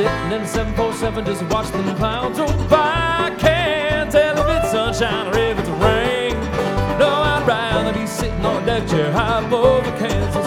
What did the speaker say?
sitting in a 747 just watching the clouds roll by. Can't tell if it's sunshine or if it's rain. No, I'd rather be sitting on a deck chair high above Kansas